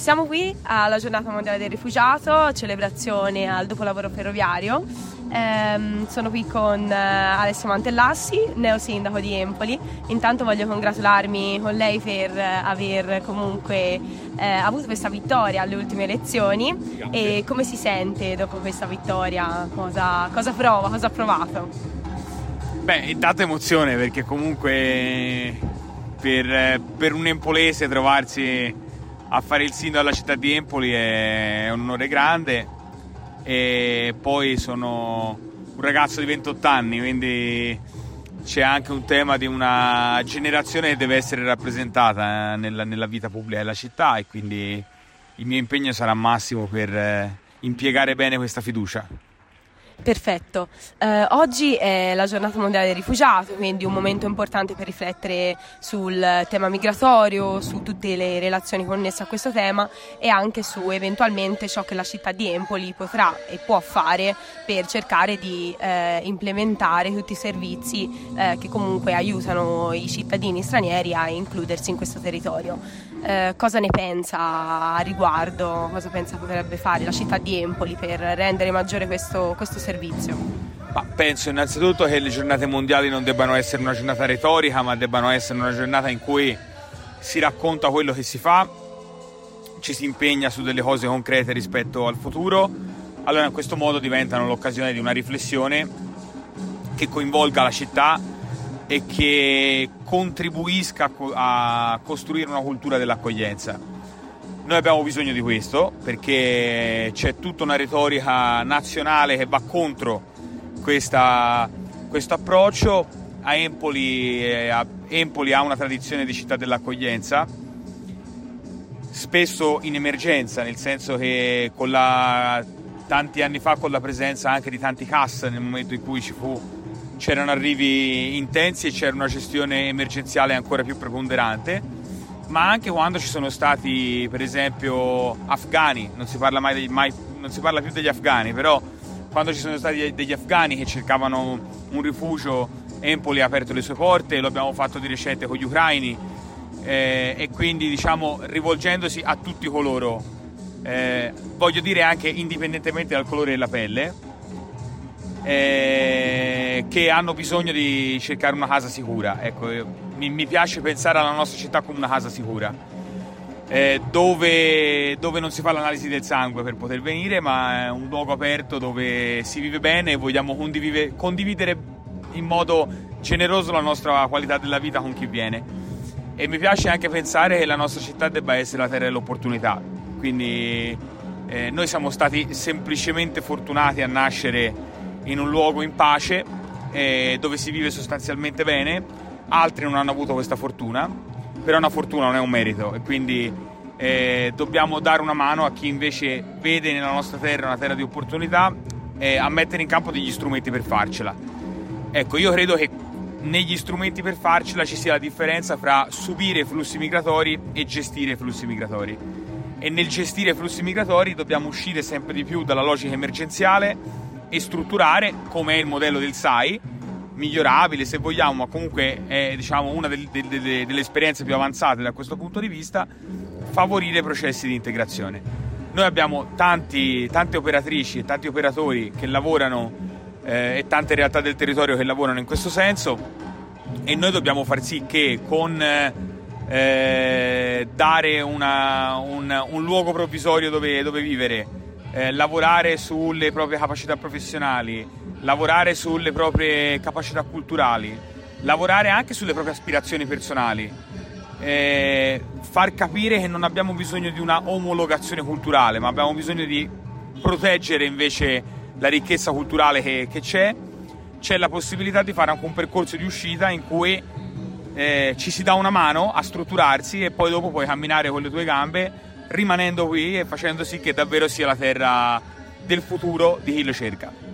Siamo qui alla Giornata Mondiale del Rifugiato, celebrazione al dopolavoro ferroviario. Sono qui con Alessio Mantellassi, neosindaco di Empoli. Intanto voglio congratularmi con lei per aver comunque avuto questa vittoria alle ultime elezioni. Grazie. E come si sente dopo questa vittoria? Cosa prova? Cosa ha provato? Beh, intanto emozione, perché comunque per un empolese trovarsi a fare il sindaco della città di Empoli è un onore grande, e poi sono un ragazzo di 28 anni, quindi c'è anche un tema di una generazione che deve essere rappresentata nella vita pubblica della città, e quindi il mio impegno sarà massimo per impiegare bene questa fiducia. Perfetto. Oggi è la Giornata Mondiale del Rifugiato, quindi un momento importante per riflettere sul tema migratorio, su tutte le relazioni connesse a questo tema e anche su eventualmente ciò che la città di Empoli potrà e può fare per cercare di implementare tutti i servizi che comunque aiutano i cittadini stranieri a includersi in questo territorio. Cosa ne pensa a riguardo? Cosa pensa potrebbe fare la città di Empoli per rendere maggiore questo servizio? Ma penso innanzitutto che le giornate mondiali non debbano essere una giornata retorica, ma debbano essere una giornata in cui si racconta quello che si fa, ci si impegna su delle cose concrete rispetto al futuro. Allora in questo modo diventano l'occasione di una riflessione che coinvolga la città e che contribuisca a costruire una cultura dell'accoglienza. Noi abbiamo bisogno di questo, perché c'è tutta una retorica nazionale che va contro questo approccio. Empoli ha una tradizione di città dell'accoglienza, spesso in emergenza, nel senso che tanti anni fa, con la presenza anche di tanti CAS, nel momento in cui c'erano arrivi intensi e c'era una gestione emergenziale ancora più preponderante, ma anche quando ci sono stati, per esempio, afghani. Non si parla più degli afghani, però quando ci sono stati degli afghani che cercavano un rifugio, Empoli ha aperto le sue porte. Lo abbiamo fatto di recente con gli ucraini, e quindi rivolgendosi a tutti coloro, voglio dire anche indipendentemente dal colore della pelle, che hanno bisogno di cercare una casa sicura. Ecco, mi piace pensare alla nostra città come una casa sicura, dove non si fa l'analisi del sangue per poter venire, ma è un luogo aperto dove si vive bene e vogliamo condividere in modo generoso la nostra qualità della vita con chi viene. E mi piace anche pensare che la nostra città debba essere la terra dell'opportunità, quindi noi siamo stati semplicemente fortunati a nascere in un luogo in pace, dove si vive sostanzialmente bene. Altri non hanno avuto questa fortuna, però una fortuna non è un merito, e quindi dobbiamo dare una mano a chi invece vede nella nostra terra una terra di opportunità, a mettere in campo degli strumenti per farcela. Ecco, io credo che negli strumenti per farcela ci sia la differenza fra subire flussi migratori e gestire flussi migratori, e nel gestire flussi migratori dobbiamo uscire sempre di più dalla logica emergenziale e strutturare, come è il modello del SAI, migliorabile se vogliamo, ma comunque è una delle esperienze più avanzate da questo punto di vista, favorire processi di integrazione. Noi abbiamo tante operatrici e tanti operatori che lavorano, e tante realtà del territorio che lavorano in questo senso, e noi dobbiamo far sì che con dare un luogo provvisorio dove vivere, lavorare sulle proprie capacità professionali, lavorare sulle proprie capacità culturali, lavorare anche sulle proprie aspirazioni personali, far capire che non abbiamo bisogno di una omologazione culturale, ma abbiamo bisogno di proteggere invece la ricchezza culturale che c'è la possibilità di fare anche un percorso di uscita in cui ci si dà una mano a strutturarsi, e poi dopo puoi camminare con le tue gambe rimanendo qui e facendo sì che davvero sia la terra del futuro di chi lo cerca.